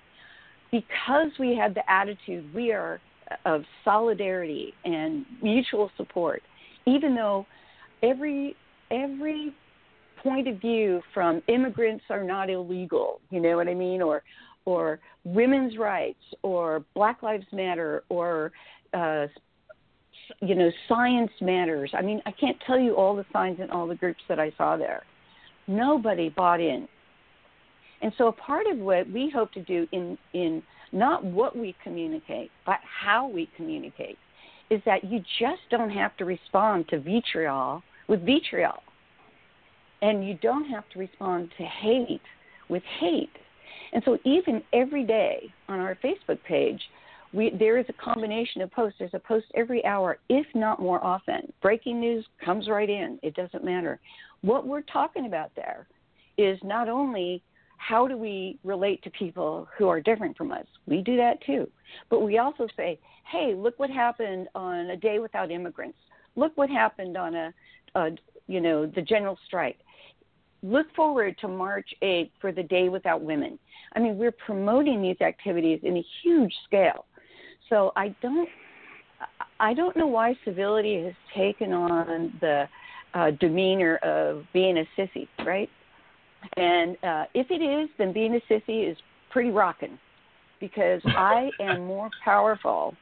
Because we had the attitude we are of solidarity and mutual support, even though every every point of view from immigrants are not illegal, you know what I mean, or or women's rights, or Black Lives Matter, or uh, you know, science matters. I mean, I can't tell you all the signs and all the groups that I saw there. Nobody bought in. And so a part of what we hope to do in, in not what we communicate, but how we communicate, is that you just don't have to respond to vitriol with vitriol. And you don't have to respond to hate with hate. And so even every day on our Facebook page, we, there is a combination of posts. There's a post every hour, if not more often. Breaking news comes right in. It doesn't matter. What we're talking about there is not only how do we relate to people who are different from us. We do that too. But we also say, hey, look what happened on a day without immigrants. Look what happened on a, a you know, the general strike. Look forward to March eighth for the Day Without Women. I mean, we're promoting these activities in a huge scale. So I don't, I don't know why civility has taken on the uh, demeanor of being a sissy, right? And uh, if it is, then being a sissy is pretty rocking, because I am more powerful.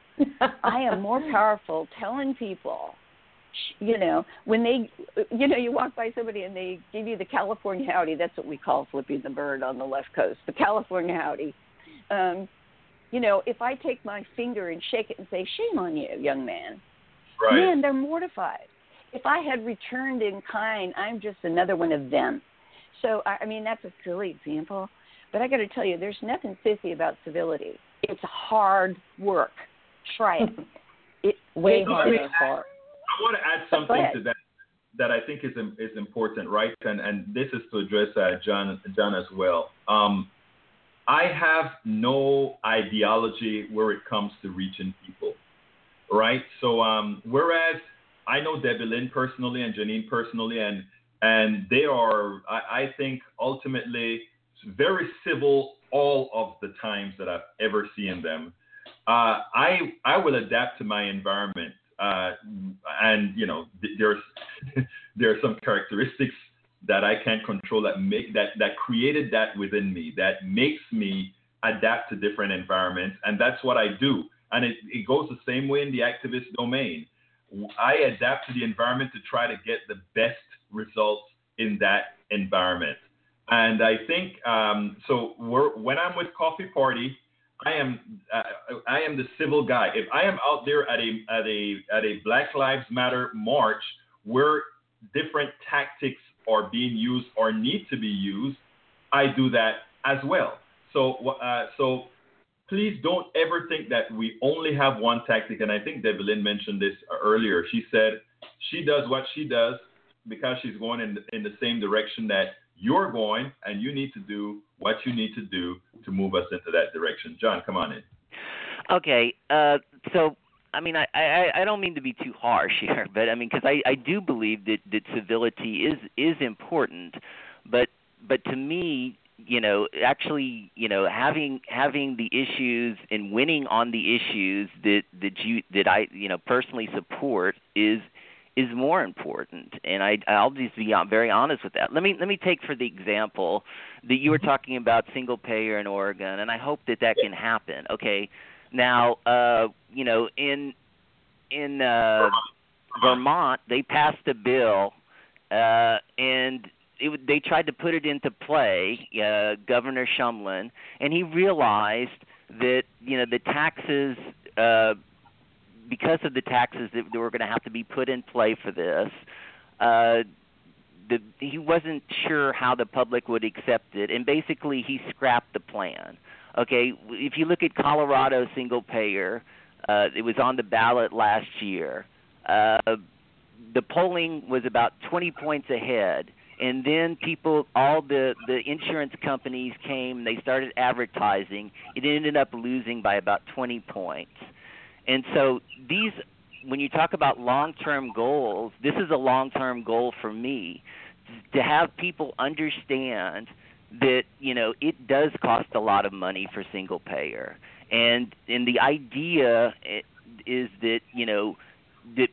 I am more powerful telling people, you know, when they, you know, you walk by somebody and they give you the California howdy. That's what we call flipping the bird on the left coast, the California howdy. Um, you know, if I take my finger and shake it and say, shame on you, young man, right. man, they're mortified. If I had returned in kind, I'm just another one of them. So, I mean, that's a silly example, but I got to tell you, there's nothing sissy about civility. It's hard work. Try it. It way no, harder. I, mean, I, I want to add something to that that I think is is important, right? And and this is to address uh, John John as well. Um, I have no ideology where it comes to reaching people, right? So um, whereas I know Debbie Lynn personally and Janine personally, and And they are, I, I think, ultimately very civil all of the times that I've ever seen them. Uh, I I will adapt to my environment, uh, and you know, there's there are some characteristics that I can't control that make that that created that within me that makes me adapt to different environments, and that's what I do. And it, it goes the same way in the activist domain. I adapt to the environment to try to get the best results in that environment. And I think, um, so we're, when I'm with Coffee Party, I am uh, I am the civil guy. If I am out there at a at a at a Black Lives Matter march where different tactics are being used or need to be used, I do that as well. So uh, so please don't ever think that we only have one tactic. And I think Debbie Lynn mentioned this earlier. She said she does what she does because she's going in, in the same direction that you're going, and you need to do what you need to do to move us into that direction. John, come on in. Okay. Uh, so, I mean, I, I, I don't mean to be too harsh here, but I mean, because I, I do believe that, that civility is, is important, but but to me, you know, actually, you know, having having the issues and winning on the issues that that you that I you know personally support is is more important. And I I'll just be very honest with that. Let me let me take for the example that you were talking about single payer in Oregon, and I hope that that can happen. Okay, now uh, you know in in uh, Vermont they passed a bill uh, and. It, they tried to put it into play, uh, Governor Shumlin, and he realized that, you know, the taxes, uh, because of the taxes that, that were going to have to be put in play for this, uh, the, he wasn't sure how the public would accept it, and basically he scrapped the plan. Okay, if you look at Colorado single payer, uh, it was on the ballot last year. Uh, the polling was about twenty points ahead. And then people, all the, the insurance companies came, they started advertising. It ended up losing by about twenty points. And so these, when you talk about long-term goals, this is a long-term goal for me, to have people understand that, you know, it does cost a lot of money for single payer. And, and the idea is that, you know, that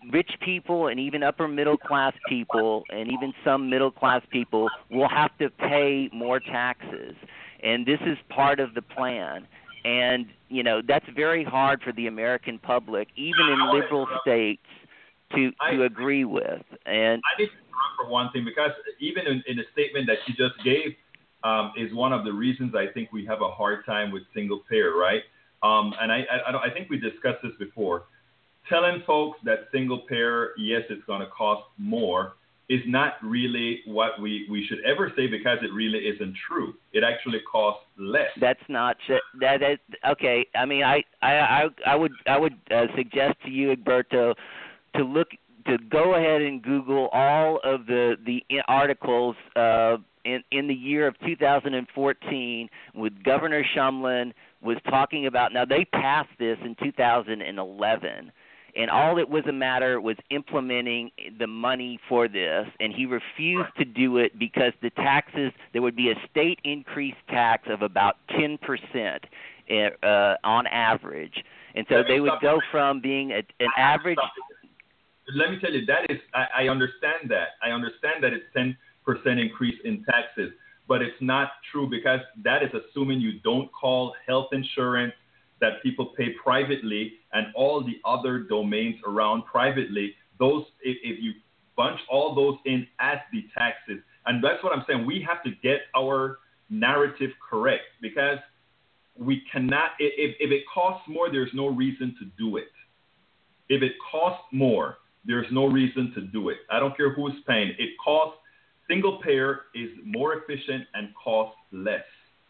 rich people and even upper middle class people and even some middle class people will have to pay more taxes. And this is part of the plan. And, you know, that's very hard for the American public, even in liberal states, to, to agree with. And I need to interrupt for one thing, because even in, in the statement that you just gave um, is one of the reasons I think we have a hard time with single payer, right? Um, and I, I, I think we discussed this before. Telling folks that single payer, yes, it's going to cost more, is not really what we, we should ever say, because it really isn't true. It actually costs less. That's not that. Is, okay, I mean, I I I would I would uh, suggest to you, Egberto, to look to go ahead and Google all of the the articles uh, in in the year of two thousand fourteen with Governor Shumlin was talking about. Now they passed this in two thousand eleven. And all it was a matter was implementing the money for this, and he refused to do it because the taxes, there would be a state increased tax of about ten percent uh, on average. And so they would go from being a, an average. Let me tell you, that is, I, I understand that. I understand that it's ten percent increase in taxes, but it's not true, because that is assuming you don't call health insurance that people pay privately and all the other domains around privately. Those, if, if you bunch all those in as the taxes, and that's what I'm saying, we have to get our narrative correct, because we cannot, if, if it costs more, there's no reason to do it. If it costs more, there's no reason to do it. I don't care who's paying. It costs, single payer is more efficient and costs less.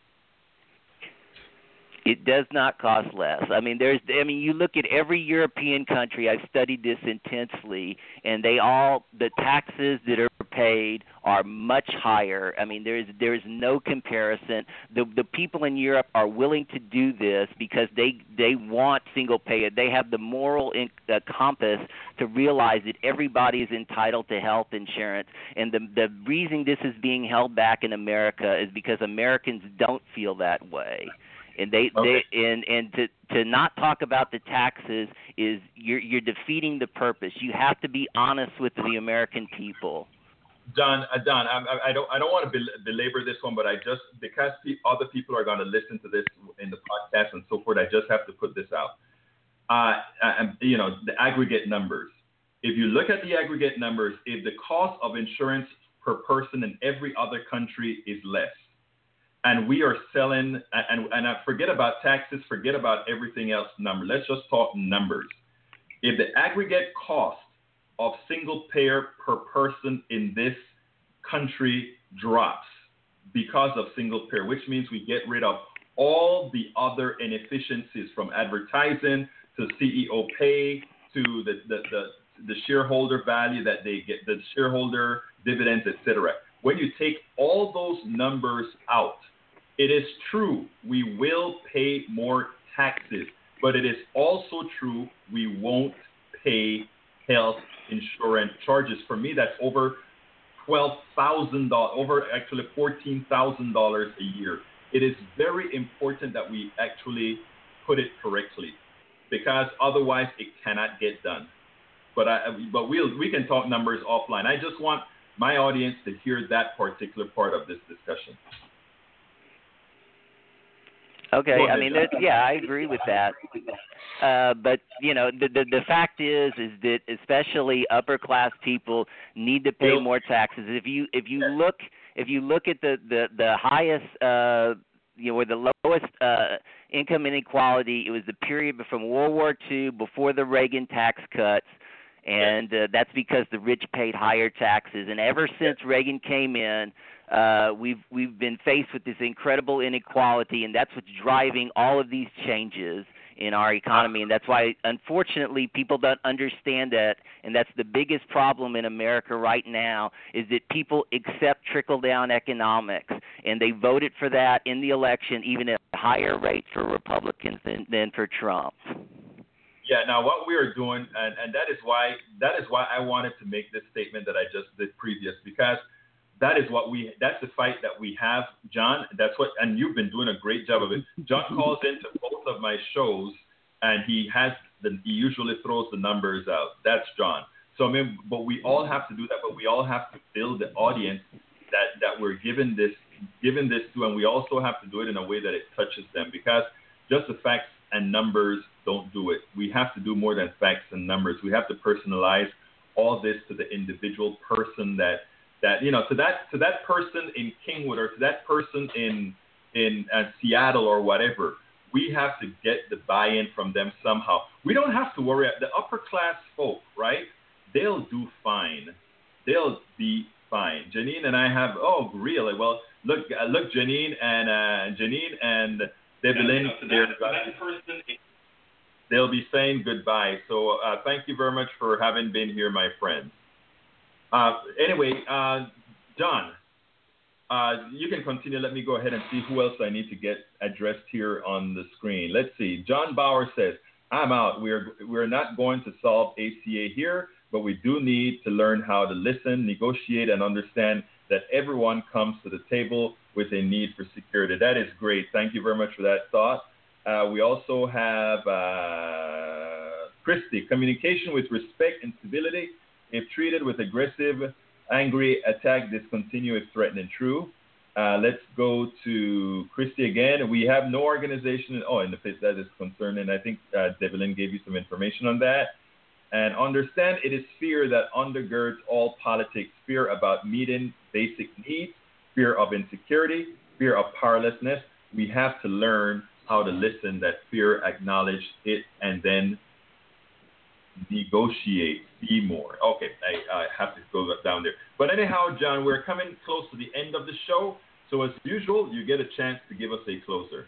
It does not cost less. I mean, there's. I mean, you look at every European country. I've studied this intensely, and they all the taxes that are paid are much higher. I mean, there's there's no comparison. The the people in Europe are willing to do this because they they want single payer. They have the moral in, uh, compass to realize that everybody is entitled to health insurance, and the the reason this is being held back in America is because Americans don't feel that way. And they, okay. they and and to, to not talk about the taxes is you're you're defeating the purpose. You have to be honest with the American people. Don, uh, Don, I, I don't I don't want to belabor this one, but I just because the other people are going to listen to this in the podcast and so forth, I just have to put this out. Uh, and, you know, the aggregate numbers. If you look at the aggregate numbers, if the cost of insurance per person in every other country is less, and we are selling, and, and I forget about taxes, forget about everything else number. Let's just talk numbers. If the aggregate cost of single payer per person in this country drops because of single payer, which means we get rid of all the other inefficiencies from advertising to C E O pay to the, the, the, the shareholder value that they get, the shareholder dividends, et cetera. When you take all those numbers out, it is true we will pay more taxes, but it is also true we won't pay health insurance charges. For me, that's over twelve thousand dollars, over actually fourteen thousand dollars a year. It is very important that we actually put it correctly, because otherwise it cannot get done. But I, but we'll, we can talk numbers offline. I just want my audience to hear that particular part of this discussion. Okay, I mean, yeah, I agree with that. Uh, but you know, the, the the fact is, is that especially upper class people need to pay more taxes. If you if you look if you look at the the the highest, uh, you know, or the lowest uh, income inequality, it was the period from World War Two, before the Reagan tax cuts. And uh, that's because the rich paid higher taxes. And ever since Reagan came in, uh, we've we've been faced with this incredible inequality, and that's what's driving all of these changes in our economy. And that's why, unfortunately, people don't understand that. And that's the biggest problem in America right now, is that people accept trickle-down economics, and they voted for that in the election, even at a higher rate for Republicans than, than for Trump. Yeah. Now, what we are doing, and, and that is why that is why I wanted to make this statement that I just did previous, because that is what we that's the fight that we have, John. That's what, and you've been doing a great job of it. John calls into both of my shows, and he has the, he usually throws the numbers out. That's John. So I mean, but we all have to do that. But we all have to build the audience that, that we're given this given this to, and we also have to do it in a way that it touches them, because just the facts and numbers don't do it. We have to do more than facts and numbers. We have to personalize all this to the individual person that that you know to that to that person in Kingwood or to that person in in uh, Seattle or whatever. We have to get the buy-in from them somehow. We don't have to worry. The upper class folk, right? They'll do fine. They'll be fine. Janine and I have. Oh, really? Well, look, uh, look, Janine and uh, Janine and Develin. Yeah, that, that person, they'll be saying goodbye. So uh, thank you very much for having been here, my friends. Uh, anyway, uh, John. Uh, you can continue. Let me go ahead and see who else I need to get addressed here on the screen. Let's see. John Bauer says, I'm out. We're, we're not going to solve A C A here, but we do need to learn how to listen, negotiate, and understand that everyone comes to the table with a need for security. That is great. Thank you very much for that thought. Uh, we also have uh, Christy. Communication with respect and civility. If treated with aggressive angry attack, discontinue if threatening. True. Uh, let's go to Christy again. We have no organization. Oh, in the face that is concerning. I think uh, Devlin gave you some information on that. And understand it is fear that undergirds all politics. Fear about meeting basic needs, fear of insecurity, fear of powerlessness. We have to learn how to listen, that fear, acknowledge it, and then negotiate, be more. Okay, I, I have to go down there. But anyhow, John, we're coming close to the end of the show. So as usual, you get a chance to give us a closer.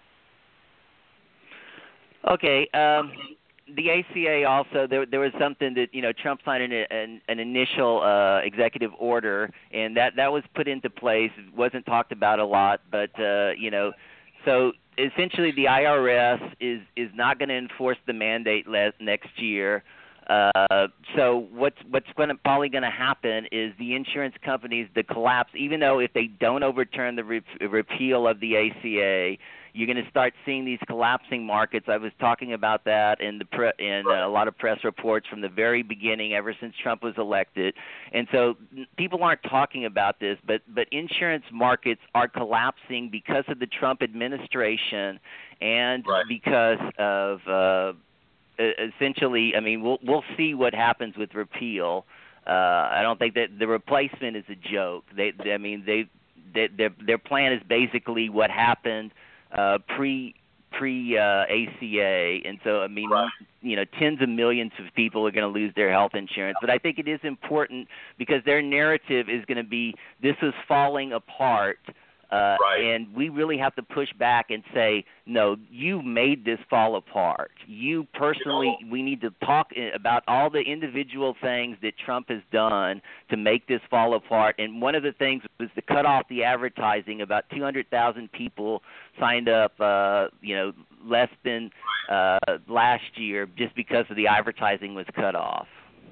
Okay. Um, the A C A also, there there was something that, you know, Trump signed an, an, an initial uh, executive order, and that, that was put into place. It wasn't talked about a lot, but, uh, you know, so essentially the I R S is, is not going to enforce the mandate le- next year. Uh, so what's what's going to probably going to happen is the insurance companies, the collapse, even though if they don't overturn the re- repeal of the A C A, you're going to start seeing these collapsing markets. I was talking about that in the pre- in uh, a lot of press reports from the very beginning, ever since Trump was elected. And so people aren't talking about this, but but insurance markets are collapsing because of the Trump administration and right. because of uh, essentially, I mean, we'll we'll see what happens with repeal. Uh, I don't think that the replacement is a joke. They, they I mean, they, they their their plan is basically what happened uh, pre pre uh, A C A, and so I mean, right. you know, tens of millions of people are going to lose their health insurance. But I think it is important because their narrative is going to be this is falling apart. Uh, right. And we really have to push back and say, no, you made this fall apart. You personally, you know, we need to talk about all the individual things that Trump has done to make this fall apart. And one of the things was to cut off the advertising. About two hundred thousand people signed up, uh, you know, less than uh, last year just because of the advertising was cut off.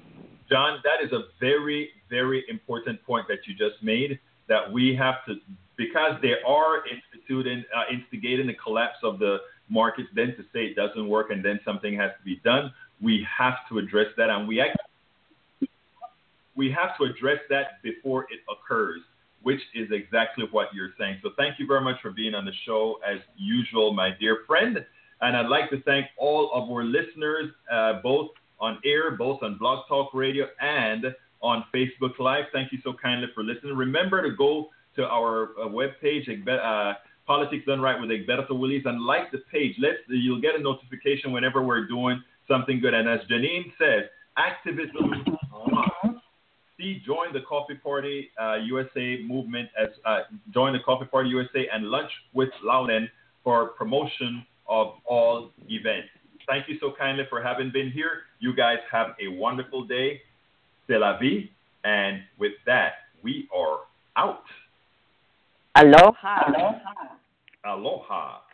John, that is a very, very important point that you just made, that we have to, because they are instituting, uh, instigating the collapse of the markets, then to say it doesn't work and then something has to be done, we have to address that. And we actually, we have to address that before it occurs, which is exactly what you're saying. So thank you very much for being on the show as usual, my dear friend. And I'd like to thank all of our listeners, uh, both on air, both on Blog Talk Radio and on Facebook Live. Thank you so kindly for listening. Remember to go to our uh, webpage, uh, Politics Done Right with Egberto Willies, and like the page. Let's, you'll get a notification whenever we're doing something good. And as Janine says, activism. See, join the Coffee Party uh, U S A movement, as uh, join the Coffee Party U S A and Lunch with Loudon for promotion of all events. Thank you so kindly for having been here. You guys have a wonderful day. C'est la vie. And with that, we are out. Aloha. Aloha.